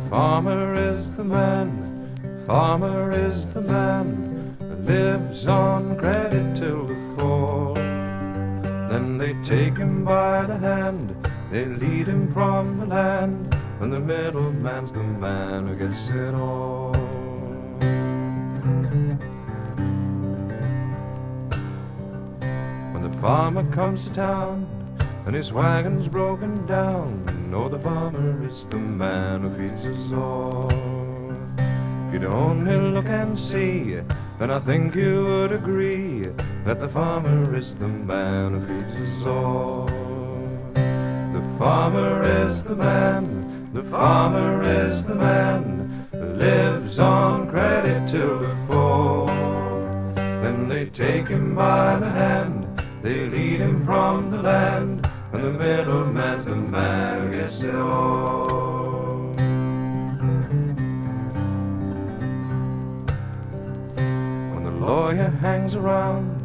Farmer is the man, farmer is the man, lives on credit till the fall. Then they take him by the hand, they lead him from the land, and the middleman's the man who gets it all. When the farmer comes to town and his wagon's broken down, oh, the farmer is the man who feeds us all. If you'd only look and see, then I think you would agree that the farmer is the man who feeds us all. The farmer is the man, the farmer is the man, lives on credit till the fall. Then they take him by the hand, they lead him from the land, and the middleman's the man who gets it all. When the lawyer hangs around